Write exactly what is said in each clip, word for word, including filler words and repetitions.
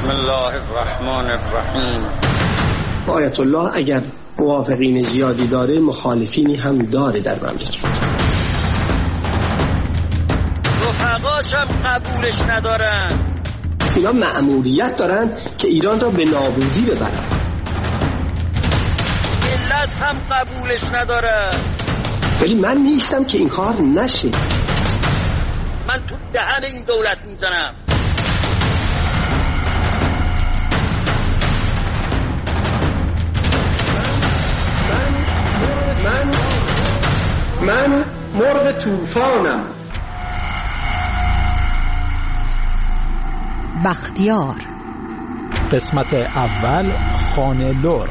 بسم الله الرحمن الرحیم. آیت الله اگر موافقین زیادی داره، مخالفینی هم داره در مملکت. رفقاش هم قبولش ندارن. اینا مأموریت دارن که ایران را به نابودی ببرن. ملت هم قبولش ندارن. ولی من نیستم که این کار نشه. من تو دهن این دولت میزنم. من من مرغ طوفانم. بختیار قسمت اول، خانه لر.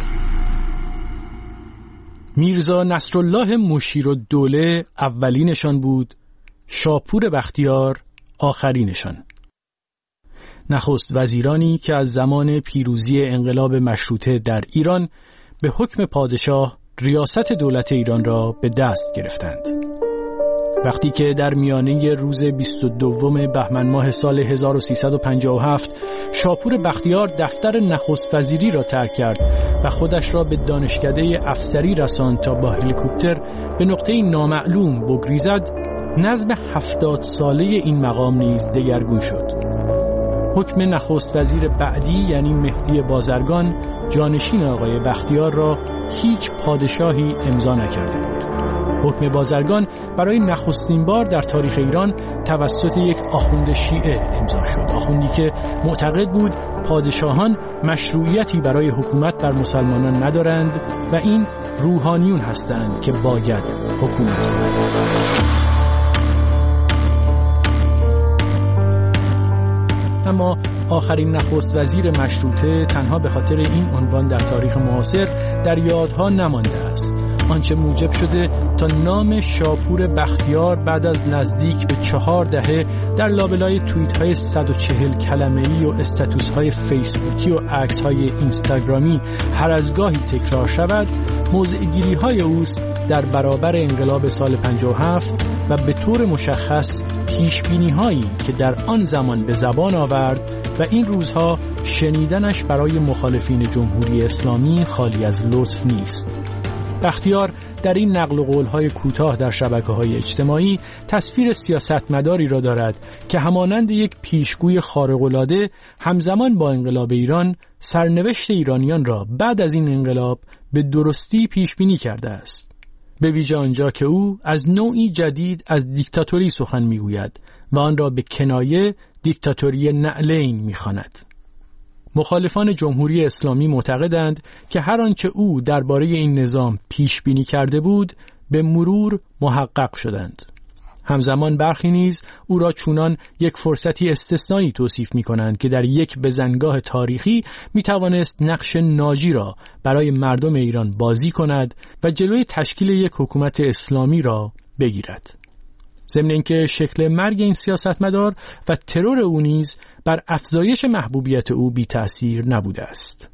میرزا نصرالله مشیرالدوله اولینشان بود، شاپور بختیار آخرینشان. نخست وزیرانی که از زمان پیروزی انقلاب مشروطه در ایران به حکم پادشاه ریاست دولت ایران را به دست گرفتند. وقتی که در میانه روز بیست و دوم بهمن ماه سال هزار و سیصد و پنجاه و هفت شاپور بختیار دفتر نخست وزیری را ترک کرد و خودش را به دانشکده افسری رساند تا با هلیکوپتر به نقطه نامعلوم بگریزد، نظم هفتاد ساله این مقام نیز دگرگون شد. حکم نخست وزیر بعدی یعنی مهدی بازرگان، جانشین آقای بختیار، را هیچ پادشاهی امضا نکرده بود. حکم بازرگان برای نخستین بار در تاریخ ایران توسط یک آخوند شیعه امضا شد. آخوندی که معتقد بود پادشاهان مشروعیتی برای حکومت بر مسلمانان ندارند و این روحانیون هستند که باید حکومت کنند. اما آخرین نخست وزیر مشروطه تنها به خاطر این عنوان در تاریخ معاصر در یادها نمانده است، آنچه موجب شده تا نام شاپور بختیار بعد از نزدیک به چهار دهه در لابلای توییت های صد و چهل کلمه‌ای و استاتوس های فیسبوکی و عکس های اینستاگرامی هر از گاهی تکرار شود، موضع گیری های اوست در برابر انقلاب سال پنجاه و هفت و به طور مشخص پیش بینی هایی که در آن زمان به زبان آورد و این روزها شنیدنش برای مخالفین جمهوری اسلامی خالی از لطف نیست. بختیار در این نقل و قول‌های کوتاه در شبکه‌های اجتماعی تصویر سیاستمداری را دارد که همانند یک پیشگوی خارق‌العاده همزمان با انقلاب ایران سرنوشت ایرانیان را بعد از این انقلاب به درستی پیش بینی کرده است. به ویژه آنجا که او از نوعی جدید از دیکتاتوری سخن میگوید و آن را به کنایه دیکتاتوری نعلین میخواند. مخالفان جمهوری اسلامی معتقدند که هر آنچه او درباره این نظام پیش بینی کرده بود به مرور محقق شدند. همزمان برخی نیز او را چونان یک فرصتی استثنایی توصیف می کنند که در یک بزنگاه تاریخی می توانست نقش ناجی را برای مردم ایران بازی کند و جلوی تشکیل یک حکومت اسلامی را بگیرد. ضمن اینکه شکل مرگ این سیاستمدار و ترور او نیز بر افزایش محبوبیت او بی تأثیر نبوده است.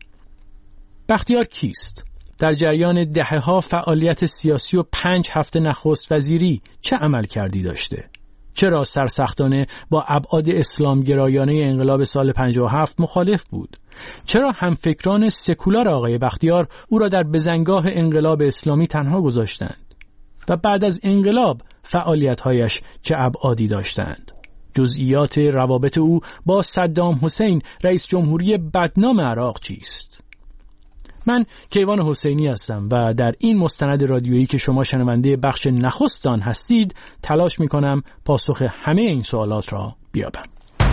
بختیار کیست؟ در جریان دهه‌ها فعالیت سیاسی و پنج هفته نخست وزیری چه عمل کردی داشته؟ چرا سرسختانه با ابعاد اسلامگرایانه انقلاب سال پنجاه و هفت مخالف بود؟ چرا همفکران سکولار آقای بختیار او را در بزنگاه انقلاب اسلامی تنها گذاشتند؟ و بعد از انقلاب فعالیت‌هایش چه ابعادی داشتند؟ جزئیات روابط او با صدام حسین رئیس جمهوری بدنام عراق چیست؟ من کیوان حسینی هستم و در این مستند رادیویی که شما شنونده بخش نخست آن هستید تلاش می‌کنم پاسخ همه این سوالات را بیابم.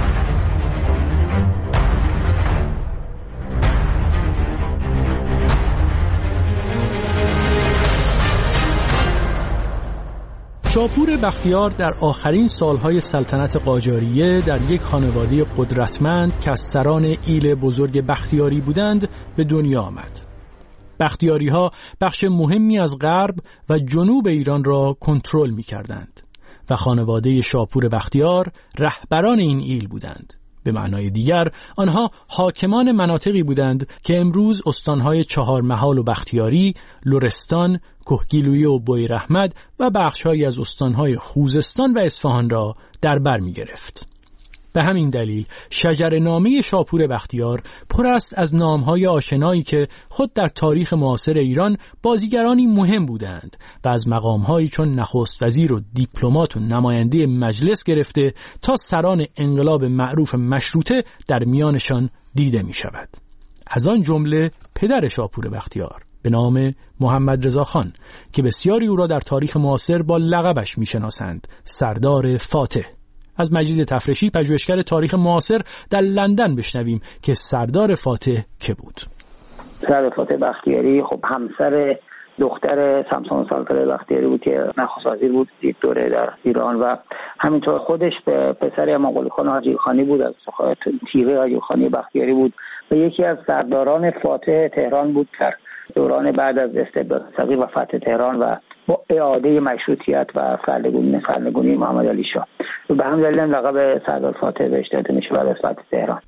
شاپور بختیار در آخرین سالهای سلطنت قاجاریه در یک خانواده قدرتمند که از سران ایل بزرگ بختیاری بودند به دنیا آمد. بختیاری‌ها بخش مهمی از غرب و جنوب ایران را کنترل می‌کردند و خانواده شاپور بختیار رهبران این ایل بودند. به معنای دیگر آنها حاکمان مناطقی بودند که امروز استانهای چهارمحال و بختیاری، لرستان، کهگیلویه و بویراحمد و بخشهایی از استانهای خوزستان و اصفهان را در بر می گرفت. به همین دلیل شجره‌نامه شاپور بختیار پر است از نام‌های آشنایی که خود در تاریخ معاصر ایران بازیگرانی مهم بودند و از مقام‌هایی چون نخست وزیر و دیپلمات و نماینده مجلس گرفته تا سران انقلاب معروف مشروطه در میانشان دیده می‌شود. از آن جمله پدر شاپور بختیار به نام محمد رضا خان که بسیاری او را در تاریخ معاصر با لقبش می‌شناسند، سردار فاتح. از مجید تفرشی پژوهشگر تاریخ معاصر در لندن بشنویم که سردار فاتح که بود. سردار فاتح بختیاری خب همسر دختر سمسون سالکار بختیاری بود که نخست وزیر بود یک دوره در ایران و همینطور خودش به پسر مغول خان حاجی خانی بود، از تیغه حاجی خانی بختیاری بود و یکی از سرداران فاتح تهران بود در دوران بعد از استبداد صغیر و فتح تهران و با اعاده مشروطیت و سرنگونی سرنگونی محمد علی شاه. به همین دلیل لقب سردار فاتح بهش داده میشه بعد از فتح تهران.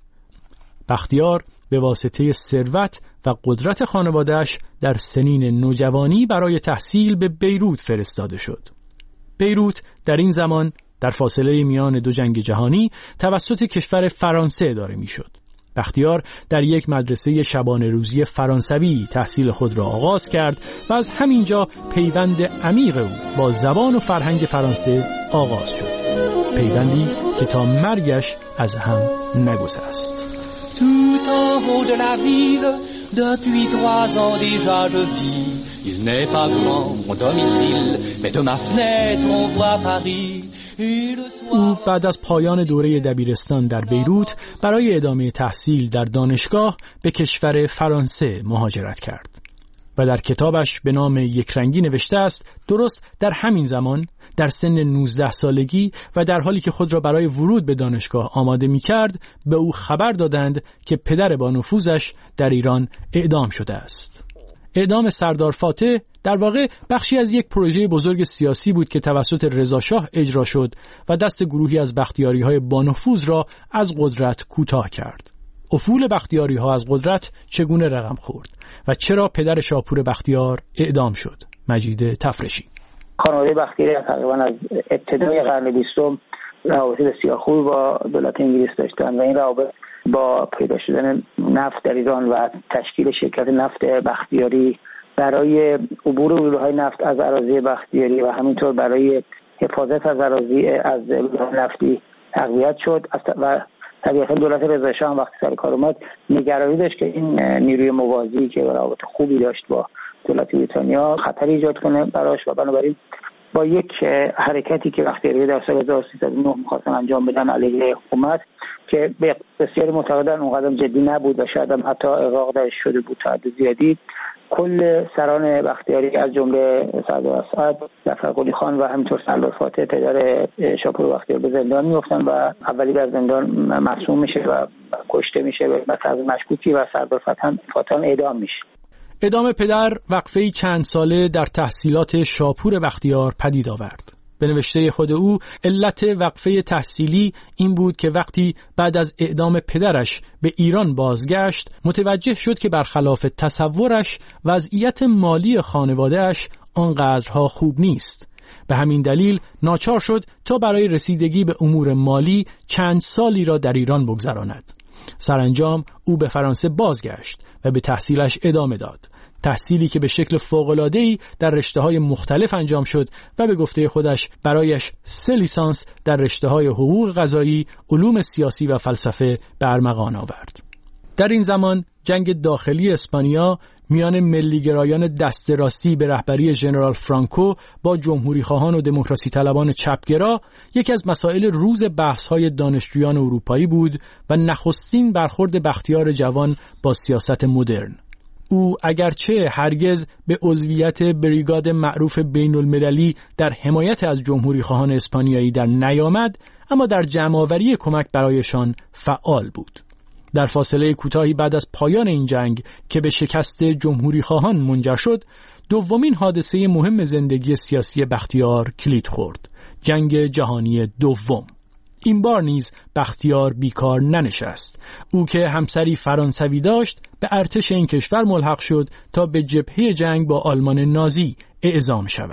بختیار به واسطه ثروت و قدرت خانواده‌اش در سنین نوجوانی برای تحصیل به بیروت فرستاده شد. بیروت در این زمان در فاصله میان دو جنگ جهانی توسط کشور فرانسه اداره میشد. بختیار در یک مدرسه شبانه روزی فرانسوی تحصیل خود را آغاز کرد و از همینجا پیوند عمیق او با زبان و فرهنگ فرانسه آغاز شد. پیوندی که تا مرگش از هم نگسست. Tout en haut de la ville, depuis trois ans déjà je vis. Il n'est pas grand mon domicile, mais de ma fenêtre on voit Paris. او بعد از پایان دوره دبیرستان در بیروت برای ادامه تحصیل در دانشگاه به کشور فرانسه مهاجرت کرد و در کتابش به نام یکرنگی نوشته است درست در همین زمان در سن نوزده سالگی و در حالی که خود را برای ورود به دانشگاه آماده می کرد به او خبر دادند که پدر با نفوذش در ایران اعدام شده است. اعدام سردار فاتح در واقع بخشی از یک پروژه بزرگ سیاسی بود که توسط رضا شاه اجرا شد و دست گروهی از بختیاری‌های با نفوذ را از قدرت کوتاه کرد. افول بختیاری‌ها از قدرت چگونه رقم خورد و چرا پدر شاپور بختیار اعدام شد؟ مجید تفرشی. خانواده بختیاری تقریبا از ابتدای قرن بیستم روابط بسیار خوبی با دولت انگلیس داشتند و این روابط با پیدا شدن نفت در ایران و تشکیل شرکت نفت بختیاری برای عبور نیروهای نفت از اراضی بختیاری و همینطور برای حفاظت از اراضی از نفتی تقویت شد و طبیعتا دولت رضا شاه وقتی سر کار اومد نگرانی داشت که این نیروی موازی که روابط خوبی داشت با دولت بریتانیا خطر ایجاد کنه براش و بنابراین با یک حرکتی که بختیاری در سال هزار و سیصد و نه می‌خواستن انجام بدن علیه حکومت که بسیاری معتقدن اونقدر جدی نبود و شاید هم حتی اغراق درش شده بود تا حد زیادی، کل سران بختیاری از جمله سردار اسعد، ظفر قلی خان و همینطور سردار فاتح پدر شاپور بختیار به زندان میافتن و اولی در زندان مصدوم میشه و کشته میشه و طرز مشکوکی و سردار فاتح اعدام میشه. اعدام پدر وقفه‌ای چند ساله در تحصیلات شاپور بختیار پدید آورد. به نوشته خود او علت وقفه تحصیلی این بود که وقتی بعد از اعدام پدرش به ایران بازگشت متوجه شد که برخلاف تصورش وضعیت مالی خانواده‌اش آنقدرها خوب نیست. به همین دلیل ناچار شد تا برای رسیدگی به امور مالی چند سالی را در ایران بگذراند. سرانجام او به فرانسه بازگشت و به تحصیلش ادامه داد. تحصیلی که به شکل فوق‌العاده‌ای در رشته‌های مختلف انجام شد و به گفته خودش برایش سه لیسانس در رشته‌های حقوق قضایی، علوم سیاسی و فلسفه به ارمغان آورد. در این زمان جنگ داخلی اسپانیا میان ملیگرایان دست راستی به رهبری ژنرال فرانکو با جمهوری‌خواهان و دموکراسی طلبان چپگرا یکی از مسائل روز بحث‌های دانشجویان اروپایی بود و نخستین برخورد بختیار جوان با سیاست مدرن. او اگرچه هرگز به عضویت بریگاد معروف بین المللی در حمایت از جمهوری خواهان اسپانیایی در نیامد، اما در جمع‌آوری کمک برایشان فعال بود. در فاصله کوتاهی بعد از پایان این جنگ که به شکست جمهوری خواهان منجر شد، دومین حادثه مهم زندگی سیاسی بختیار کلید خورد: جنگ جهانی دوم. این بار نیز بختیار بیکار ننشست. او که همسری فرانسوی داشت به ارتش این کشور ملحق شد تا به جبهه جنگ با آلمان نازی اعزام شود.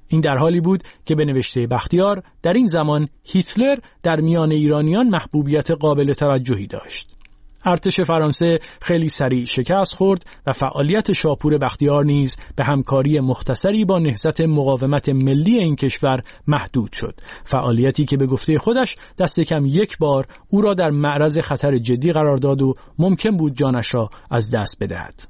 این در حالی بود که به نوشته بختیار در این زمان هیتلر در میان ایرانیان محبوبیت قابل توجهی داشت. ارتش فرانسه خیلی سریع شکست خورد و فعالیت شاپور بختیار نیز به همکاری مختصری با نهضت مقاومت ملی این کشور محدود شد. فعالیتی که به گفته خودش دست کم یک بار او را در معرض خطر جدی قرار داد و ممکن بود جانش را از دست بدهد.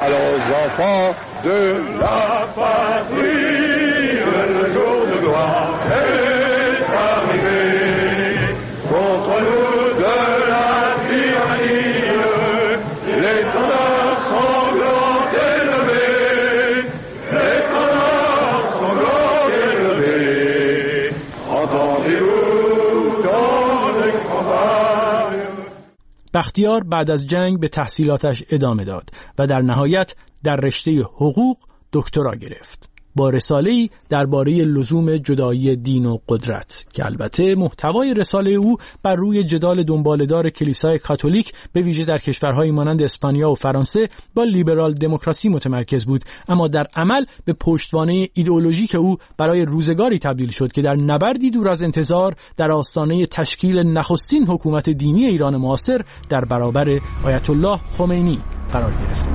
بختیار بعد از جنگ به تحصیلاتش ادامه داد و در نهایت در رشته حقوق دکترا گرفت با رساله‌ای درباره لزوم جدایی دین و قدرت که البته محتوای رساله او بر روی جدال دنباله‌دار کلیسای کاتولیک به ویژه در کشورهای مانند اسپانیا و فرانسه با لیبرال دموکراسی متمرکز بود، اما در عمل به پشتوانه ایدئولوژیک او برای روزگاری تبدیل شد که در نبردی دور از انتظار در آستانه تشکیل نخستین حکومت دینی ایران معاصر در برابر آیت الله خمینی قرار گرفت.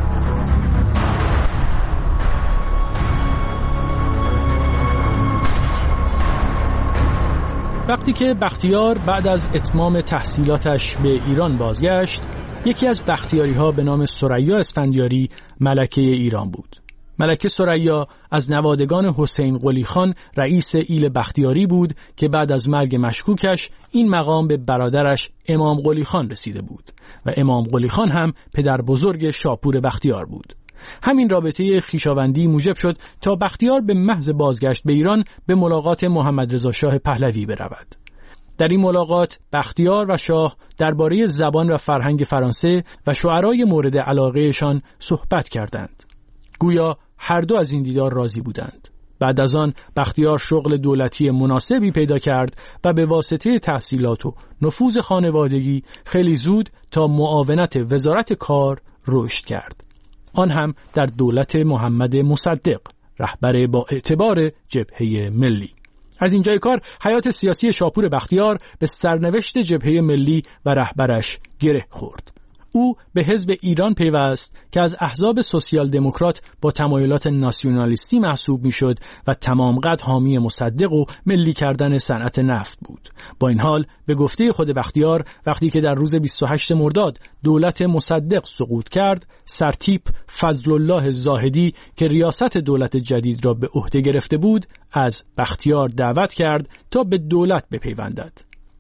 وقتی که بختیار بعد از اتمام تحصیلاتش به ایران بازگشت، یکی از بختیاری‌ها به نام ثریا اسفندیاری ملکه ایران بود. ملکه ثریا از نوادگان حسین قلی خان رئیس ایل بختیاری بود که بعد از مرگ مشکوکش این مقام به برادرش امام قلی خان رسیده بود و امام قلی خان هم پدر بزرگ شاپور بختیار بود. همین رابطه خویشاوندی موجب شد تا بختیار به محض بازگشت به ایران به ملاقات محمد رضا شاه پهلوی برود. در این ملاقات بختیار و شاه درباره زبان و فرهنگ فرانسه و شعرای مورد علاقهشان صحبت کردند. گویا هر دو از این دیدار راضی بودند. بعد از آن بختیار شغل دولتی مناسبی پیدا کرد و به واسطه تحصیلات و نفوذ خانوادگی خیلی زود تا معاونت وزارت کار رشد کرد. آن هم در دولت محمد مصدق، رهبر با اعتبار جبهه ملی. از اینجای کار حیات سیاسی شاپور بختیار به سرنوشت جبهه ملی و رهبرش گره خورد. او به حزب ایران پیوست که از احزاب سوسیال دموکرات با تمایلات ناسیونالیستی محسوب میشد و تمام قد حامی مصدق و ملی کردن صنعت نفت بود. با این حال به گفته خود بختیار وقتی که در روز بیست و هشتم مرداد دولت مصدق سقوط کرد، سرتیپ فضل الله زاهدی که ریاست دولت جدید را به عهده گرفته بود از بختیار دعوت کرد تا به دولت بپیوندد.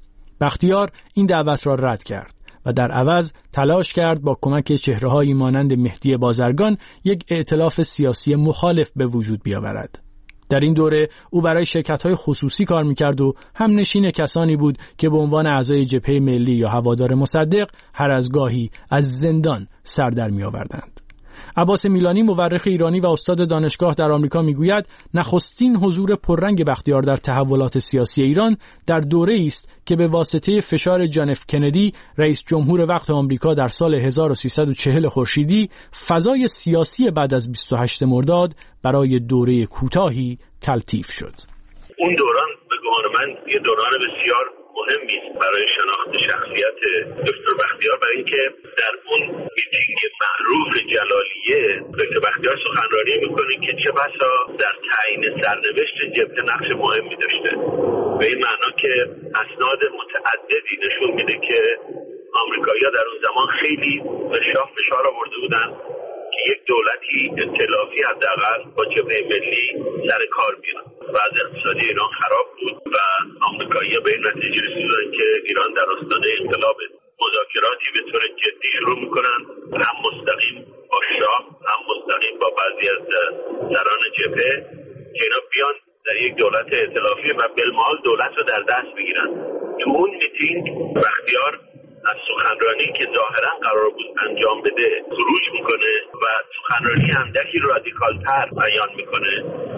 بختیار این دعوت را رد کرد و در عوض تلاش کرد با کمک چهره‌هایی مانند مهدی بازرگان یک ائتلاف سیاسی مخالف به وجود بیاورد. در این دوره او برای شرکت‌های خصوصی کار می‌کرد و همنشین کسانی بود که به عنوان اعضای جبهه ملی یا هوادار مصدق هر از گاهی از زندان سر در می‌آوردند. عباس میلانی مورخ ایرانی و استاد دانشگاه در آمریکا میگوید نخستین حضور پررنگ بختیار در تحولات سیاسی ایران در دوره‌ای است که به واسطه فشار جان اف کندی رئیس جمهور وقت آمریکا در سال هزار و سیصد و چهل خورشیدی فضای سیاسی بعد از بیست و هشتم مرداد برای دوره کوتاهی تلطیف شد. اون دوران به گمان من یه دوران بسیار مهمی است برای شناخت شخصیت دکتر بختیار، برای اینکه در اون میتینگ معروف جلالیه دکتر بختیار سخنرانی میکنه که چه بسا در تعیین سرنوشت جبهه نقش مهمی داشته. به این معنا که اسناد متعددی نشون میده که آمریکایی‌ها در اون زمان خیلی به شاه فشار آورده بودن که یک دولتی ائتلافی حداقل با جبهه ملی سر کار بیان. وضع اقتصادی ایران خراب بود و آمریکایی‌ها به این نتیجه رسیدن که ایران در آستانه انقلاب مذاکراتی به طور جدی شروع میکنن، هم مستقیم با شاه هم مستقیم با بعضی از سران جبهه که اینا بیان در یک دولت ائتلافی و بالمال دولت رو در دست بگیرن. تو اون میتینگ بختیار از سخنرانی که ظاهرا قرار بود انجام بده خروج میکنه و سخنرانی اندکی رادیکالتر بیان میکنه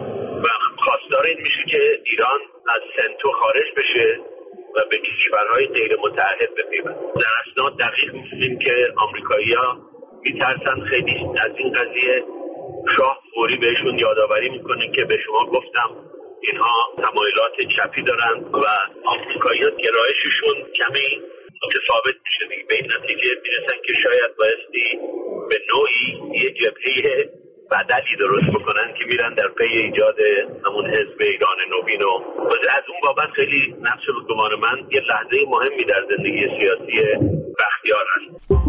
و خواستار این میشه که ایران از سنتو خارج بشه و به کشورهای غیر متعهد بپیوند. در اسناد دقیق می‌بینیم که آمریکایی‌ها میترسن خیلی از این قضیه شاه فوری بهشون یادآوری میکنه که به شما گفتم اینها تمایلات چپی دارن و آمریکایی‌ها گرایششون کمی متفاوت میشه دیگه. به این نتیجه میرسن که شاید بایستی به نوعی یه جبهه بدلی درست بکنن که میرن در پی ایجاد همون حزب ایران نوین و از اون بابت خیلی نقش به گمان من یه لحظه مهمی در زندگی سیاسی بختیار هست.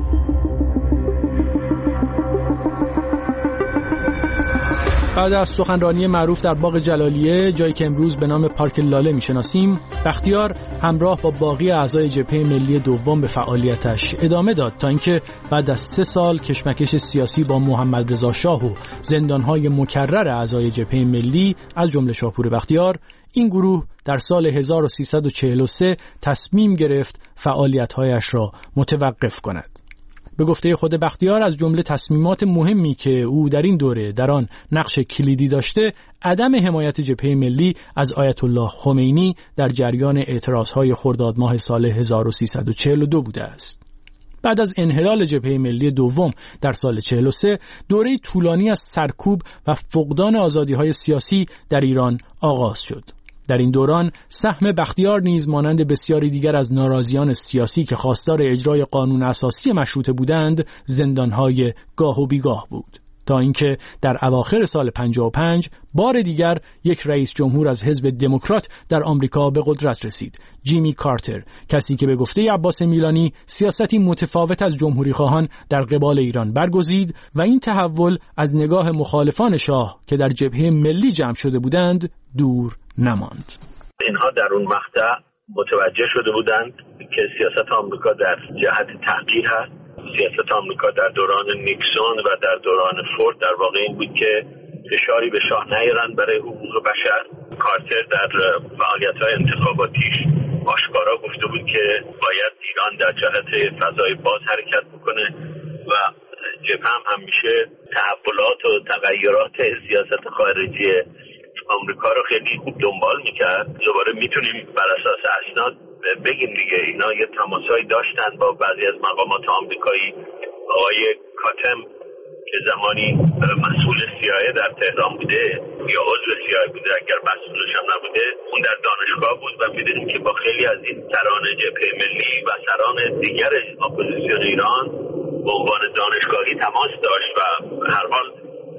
بعد از سخنرانی معروف در باغ جلالیه، جایی که امروز به نام پارک لاله میشناسیم، بختیار همراه با باقی اعضای جبهه ملی دوم به فعالیتش ادامه داد تا اینکه بعد از سه سال کشمکش سیاسی با محمد رضا شاه و زندانهای مکرر اعضای جبهه ملی از جمله شاپور بختیار، این گروه در سال هزار و سیصد و چهل و سه تصمیم گرفت فعالیت‌هایش را متوقف کند. به گفته خود بختیار از جمله تصمیمات مهمی که او در این دوره در آن نقش کلیدی داشته، عدم حمایت جبهه ملی از آیت الله خمینی در جریان اعتراضهای خرداد ماه سال هزار و سیصد و چهل و دو بوده است. بعد از انحلال جبهه ملی دوم در سال چهل و سه، دوره طولانی از سرکوب و فقدان آزادی‌های سیاسی در ایران آغاز شد. در این دوران سهم بختیار نیز مانند بسیاری دیگر از ناراضیان سیاسی که خواستار اجرای قانون اساسی مشروطه بودند، زندانهای گاه و بیگاه بود، تا اینکه در اواخر سال پنجاه و پنج بار دیگر یک رئیس جمهور از حزب دموکرات در آمریکا به قدرت رسید، جیمی کارتر، کسی که به گفته عباس میلانی سیاستی متفاوت از جمهوری خواهان در قبال ایران برگزید و این تحول از نگاه مخالفان شاه که در جبهه ملی جمع شده بودند دور نماند. اینها در اون مقطع متوجه شده بودند که سیاست آمریکا در جهت تحقیر هست. سیاست آمریکا در دوران نیکسون و در دوران فورد در واقع این بود که فشاری به شاه نیارن برای حقوق بشر. کارتر در فعالیت‌های انتخاباتیش آشکارا گفته بود که باید ایران در جهت فضای باز حرکت بکنه و جبهه هم همیشه تحولات و تغییرات سیاست خارجی آمریکا رو خیلی خوب دنبال میکرد. دوباره میتونیم بر اساس اسناد بگیم دیگه اینا یه تماسایی داشتن با بعضی از مقامات آمریکایی. آقای کاتم که زمانی مسئول سی‌آی در تهران بوده یا عضو سی‌آی بوده، اگر مسئولش هم نبوده، اون در دانشگاه بود و میدونیم که با خیلی از این سران جبهه ملی و سران دیگر اپوزیسیون ایران به عنوان دانشگاهی تماس داشت و هر حال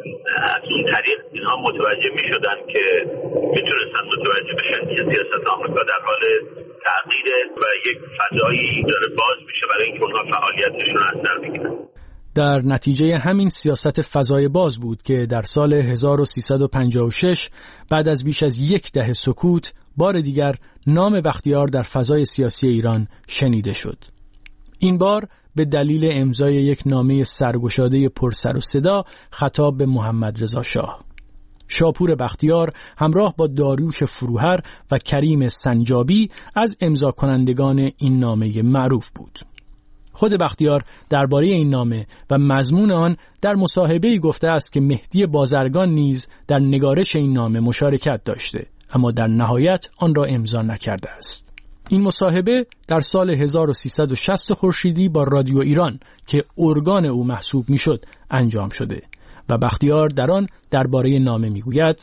از اون طریق اینها متوجه می شدن که میتونستن متوجه بشن که سیاست آمریکا در حال تغییره و یک فضایی داره باز میشه برای اینکه اونها فعالیتشون از سر بگیرن. در نتیجه همین سیاست فضای باز بود که در سال هزار و سیصد و پنجاه و شش بعد از بیش از یک دهه سکوت بار دیگر نام بختیار در فضای سیاسی ایران شنیده شد. این بار به دلیل امضای یک نامه سرگشاده پر سر و صدا خطاب به محمد رضا شاه. شاپور بختیار همراه با داریوش فروهر و کریم سنجابی از امضا کنندگان این نامه معروف بود. خود بختیار درباره این نامه و مضمون آن در مصاحبه‌ای گفته است که مهدی بازرگان نیز در نگارش این نامه مشارکت داشته، اما در نهایت آن را امضا نکرده است. این مصاحبه در سال هزار و سیصد و شصت خورشیدی با رادیو ایران که ارگان او محسوب میشد انجام شده و بختیار در آن درباره نامه میگوید: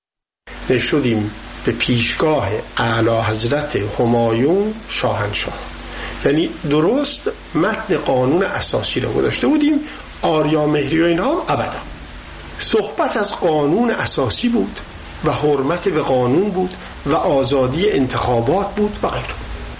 نشدیم به پیشگاه اعلی حضرت همایون شاهنشاه. یعنی درست متن قانون اساسی را گذاشته بودیم، آریا مهری و اینها ابدا. صحبت از قانون اساسی بود و حرمت به قانون بود و آزادی انتخابات بود و غیره.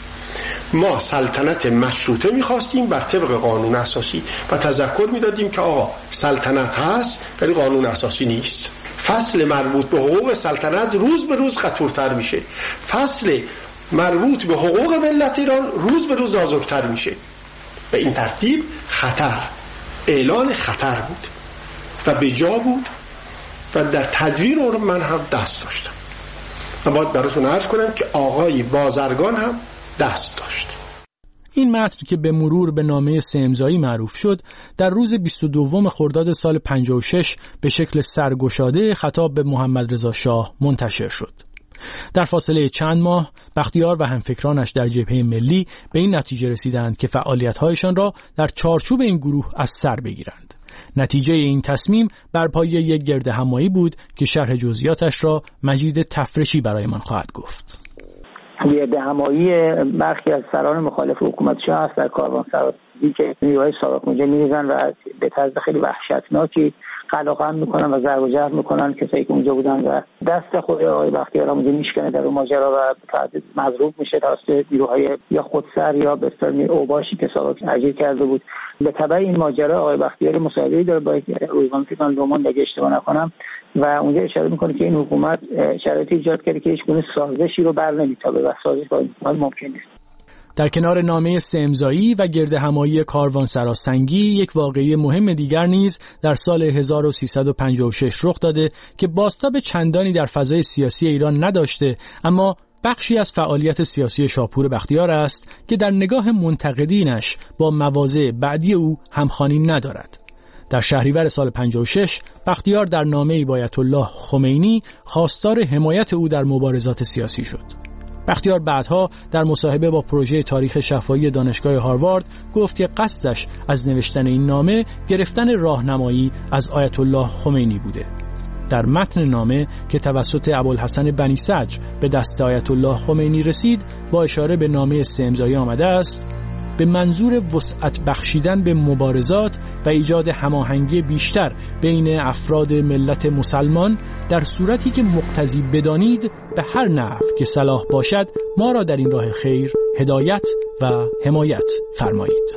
ما سلطنت مشروطه می‌خواستیم بر طبق قانون اساسی و تذکر می‌دادیم که آقا سلطنت هست ولی قانون اساسی نیست. فصل مربوط به حقوق سلطنت روز به روز خطورتر میشه. فصل مربوط به حقوق ملت ایران روز به روز نازکتر میشه. به این ترتیب خطر، اعلان خطر بود و به جا بود و در تدویر اون من هم دست داشتم و باید براتون عرض کنم که آقای بازرگان هم دست داشت. این متن که به مرور به نامه سه امضایی معروف شد در روز بیست و دوم خرداد سال پنجاه و شش به شکل سرگشاده خطاب به محمد رضا شاه منتشر شد. در فاصله چند ماه بختیار و همفکرانش در جبهه ملی به این نتیجه رسیدند که فعالیت‌هایشان را در چارچوب این گروه از سر بگیرند. نتیجه این تصمیم بر پایه یک گردهمایی بود که شرح جزئیاتش را مجید تفرشی برایمان خواهد گفت. گردهمایی برخی از سران مخالف حکومت شاه هست در کاروانسرایی که نیروهای سابق اونجا میریزن و به طرز خیلی وحشتناکی قلقم میکنن و ضرب و جرح میکنن کسایی که اونجا بودن و دست خود آقای بختیار اونجا میشکنه در اون ماجرا و مضروب میشه توسط نیروهای یا خودسر یا به اصطلاح اوباشی که سابق تغییر کرده بود. به تبع این ماجرا آقای بختیار مصاحبه‌ای داره با روزنامه فکر لوموند اگه اشتباه نکنم و اونجا اشاره میکنه که این حکومت شرایطی ایجاد کرده که هیچ گونه سازشی رو بر نمیتابه و سازش با این ممکن نیست. در کنار نامه سه امضایی و گردهمایی کاروانسرا سنگی، یک واقعه مهم دیگر نیز در سال هزار و سیصد و پنجاه و شش رخ داده که بازتاب چندانی در فضای سیاسی ایران نداشته، اما بخشی از فعالیت سیاسی شاپور بختیار است که در نگاه منتقدینش با مواضع بعدی او همخوانی ندارد. در شهریور سال پنجاه و شش بختیار در نامه‌ای با آیت الله خمینی خواستار حمایت او در مبارزات سیاسی شد. بختیار بعدها در مصاحبه با پروژه تاریخ شفاهی دانشگاه هاروارد گفت که قصدش از نوشتن این نامه گرفتن راهنمایی از آیت الله خمینی بوده. در متن نامه که توسط ابوالحسن بنی صدر به دست آیت الله خمینی رسید با اشاره به نامه سه امضایی آمده است: به منظور وسعت بخشیدن به مبارزات و ایجاد هماهنگی بیشتر بین افراد ملت مسلمان در صورتی که مقتضی بدانید به هر نحو که صلاح باشد ما را در این راه خیر هدایت و حمایت فرمایید.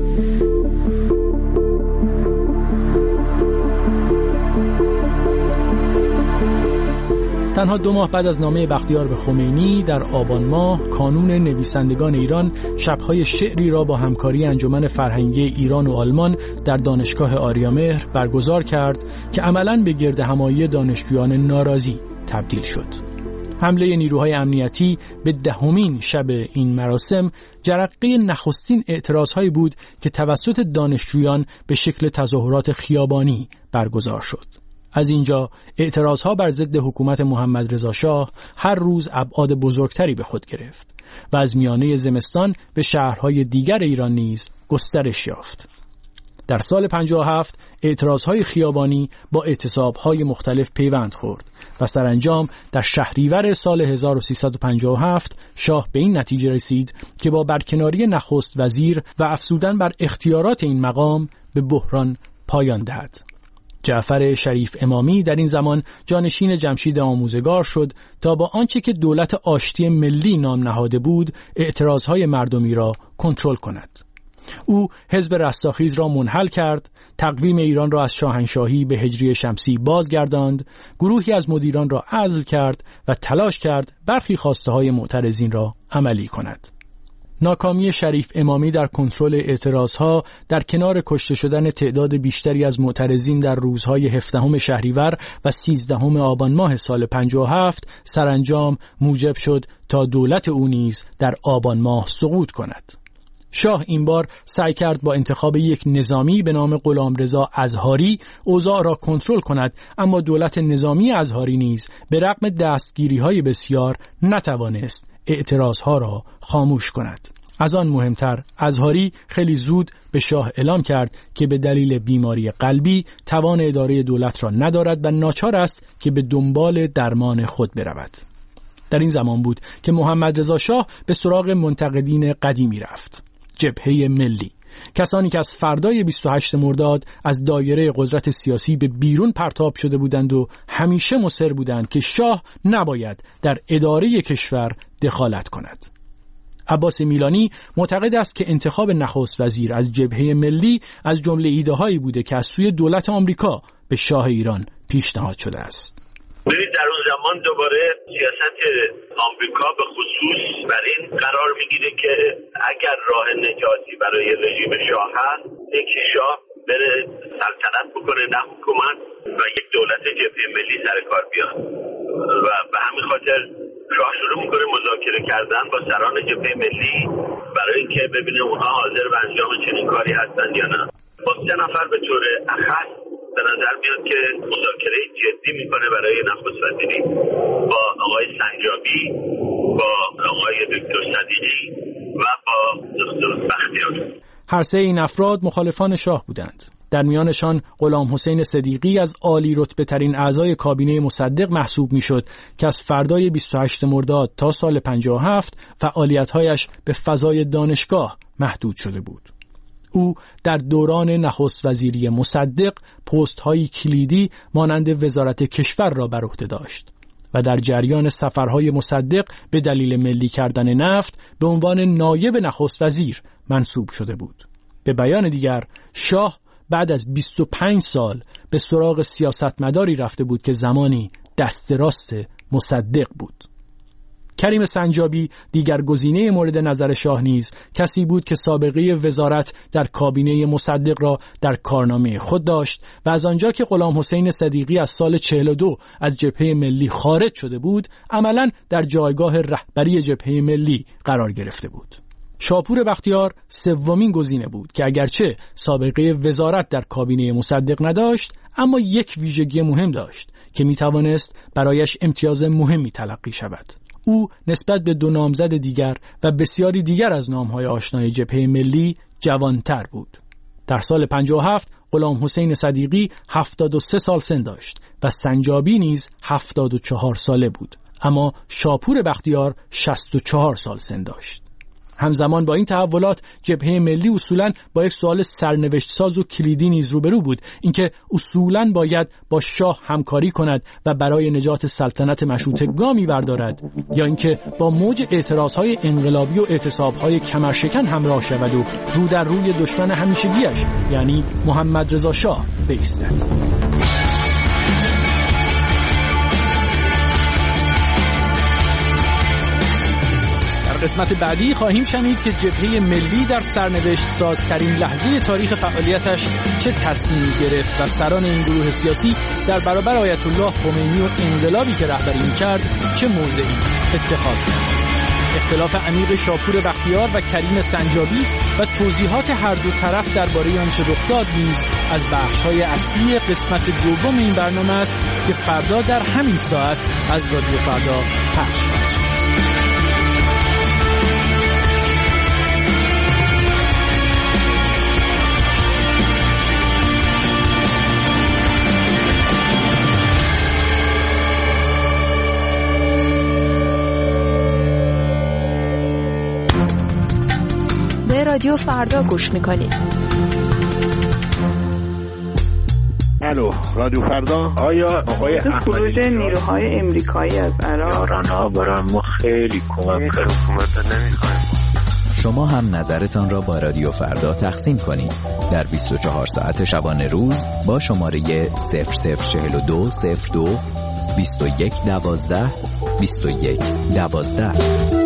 تنها دو ماه بعد از نامه بختیار به خمینی در آبان ماه، کانون نویسندگان ایران شب‌های شعری را با همکاری انجمن فرهنگی ایران و آلمان در دانشگاه آریامهر برگزار کرد که عملاً به گردهمایی دانشجویان ناراضی تبدیل شد. حمله نیروهای امنیتی به دهمین شب این مراسم جرقه نخستین اعتراضهایی بود که توسط دانشجویان به شکل تظاهرات خیابانی برگزار شد. از اینجا اعتراضها بر ضد حکومت محمد رضا شاه هر روز ابعاد بزرگتری به خود گرفت و از میانه زمستان به شهرهای دیگر ایران نیز گسترش یافت. در سال پنجاه و هفت اعتراضهای خیابانی با اعتصابهای مختلف پیوند خورد و سرانجام در شهریور سال هزار و سیصد و پنجاه و هفت شاه به این نتیجه رسید که با برکناری نخست وزیر و افزودن بر اختیارات این مقام به بحران پایان دهد. جعفر شریف امامی در این زمان جانشین جمشید آموزگار شد تا با آنچه که دولت آشتی ملی نام نهاده بود اعتراضهای مردمی را کنترل کند. او حزب رستاخیز را منحل کرد، تقویم ایران را از شاهنشاهی به هجری شمسی بازگرداند، گروهی از مدیران را عزل کرد و تلاش کرد برخی خواسته های معترضین را عملی کند. ناکامی شریف امامی در کنترل اعتراضها در کنار کشته شدن تعداد بیشتری از معترضین در روزهای هفدهم شهریور و سیزدهم آبان ماه سال پنجاه و هفت سرانجام موجب شد تا دولت او نیز در آبان ماه سقوط کند. شاه این بار سعی کرد با انتخاب یک نظامی به نام غلامرضا ازهاری اوضاع را کنترل کند، اما دولت نظامی ازهاری نیز به رغم دستگیری‌های بسیار نتوانست اعتراضها را خاموش کند. از آن مهمتر ازهاری خیلی زود به شاه اعلام کرد که به دلیل بیماری قلبی توان اداره دولت را ندارد و ناچار است که به دنبال درمان خود برود. در این زمان بود که محمد رضا شاه به سراغ منتقدین قدیمی رفت. جبهه ملی، کسانی که از فردای بیست و هشتم مرداد از دایره قدرت سیاسی به بیرون پرتاب شده بودند و همیشه مصر بودند که شاه نباید در اداره کشور دخالت کند. عباس میلانی معتقد است که انتخاب نخست وزیر از جبهه ملی از جمله ایده‌هایی بوده که از سوی دولت آمریکا به شاه ایران پیشنهاد شده است. ببینید در اون زمان دوباره سیاست آمریکا به خصوص بر این قرار میگیره که اگر راه نجاتی برای رژیم شاه هست یکی شاه بره سلطنت بکنه نه حکومت و یک دولت جبهه ملی سر کار بیاد و به همین خاطر شاه شروع میکنه مذاکره کردن با سران جبهه ملی برای اینکه ببینه اونها حاضر به انجام چنین کاری هستن یا نه. با سه نفر به طور اخص به نظر میاد که مذاکره جدی میکنه برای نخست وزیری با آقای سنجابی، با آقای دکتر صدیقی و با دکتر بختیار. هر سه این افراد مخالفان شاه بودند. در میانشان غلام حسین صدیقی از عالی رتبه ترین اعضای کابینه مصدق محسوب میشد که از فردای بیست و هشتم مرداد تا سال پنجاه و هفت فعالیت‌هایش به فضای دانشگاه محدود شده بود. او در دوران نخست وزیری مصدق پست‌های کلیدی مانند وزارت کشور را بر عهده داشت و در جریان سفرهای مصدق به دلیل ملی کردن نفت به عنوان نایب نخست وزیر منصوب شده بود. به بیان دیگر، شاه بعد از بیست و پنج سال به سراغ سیاستمداری رفته بود که زمانی دست راست مصدق بود. کریم سنجابی، دیگر گزینه مورد نظر شاه نیز، کسی بود که سابقه وزارت در کابینه مصدق را در کارنامه خود داشت و از آنجا که غلام حسین صدیقی از سال چهل و دو از جبهه ملی خارج شده بود، عملاً در جایگاه رهبری جبهه ملی قرار گرفته بود. شاپور بختیار سومین گزینه بود که اگرچه سابقه وزارت در کابینه مصدق نداشت، اما یک ویژگی مهم داشت که می توانست برایش امتیاز مهمی تلقی شود. او نسبت به دو نامزد دیگر و بسیاری دیگر از نامهای آشنای جبهه ملی جوانتر بود. در سال پنجاه و هفت غلام حسین صدیقی هفتاد و سه سال سن داشت و سنجابی نیز هفتاد و چهار ساله بود، اما شاپور بختیار شصت و چهار سال سن داشت. همزمان با این تحولات جبهه ملی اصولاً با یک سوال سرنوشت ساز و کلیدی نیز روبرو بود، اینکه اصولاً باید با شاه همکاری کند و برای نجات سلطنت مشروطه گامی بردارد یا اینکه با موج اعتراضهای انقلابی و اعتصابهای کمرشکن همراه شود و رو در روی دشمن همیشگیش یعنی محمد رضا شاه بایستد. قسمت بعدی خواهیم شنید که جبهه ملی در سرنوشت سازترین لحظه تاریخ فعالیتش چه تصمیمی گرفت و سران این گروه سیاسی در برابر آیت الله خمینی و انقلابی که رهبری می‌کرد چه موضعی اتخاذ کرد. اختلاف عمیق شاپور بختیار و کریم سنجابی و توضیحات هر دو طرف درباره آنچه رخ داد نیز از بخش‌های اصلی قسمت دوم این برنامه است که فردا در همین ساعت از رادیو فردا پخش خواهد شد. رادیو فردا گوش میکنید. الو، رادیو فردا. آیا آقای خروج نیروهای امریکایی از عراق یارانها برای ما خیلی کمک کرد. حکومت نمیخوایم. شما هم نظرتان را با رادیو فردا تقسیم کنید در بیست و چهار ساعت شبانه روز با شماره صفر صفر چهل و دو صفر دو بیست و یک دوازده بیست و یک دوازده.